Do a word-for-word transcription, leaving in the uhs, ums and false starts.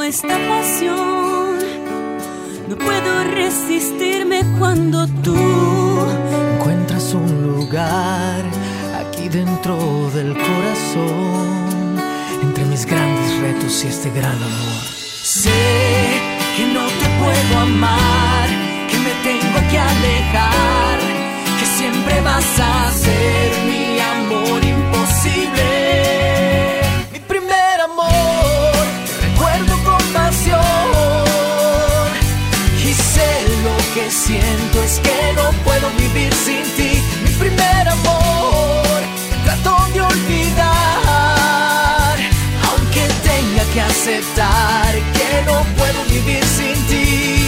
esta pasión. No puedo resistirme cuando tú encuentras un lugar aquí dentro del corazón, entre mis grandes retos y este gran amor. Sé que no te puedo amar, que me tengo que alejar, que siempre vas a ser mi amor imposible. Mi primer amor, te recuerdo con pasión, y sé lo que siento es que no puedo vivir sin ti. Mi primer amor, trato de olvidar, aunque tenga que aceptar que no puedo vivir sin ti.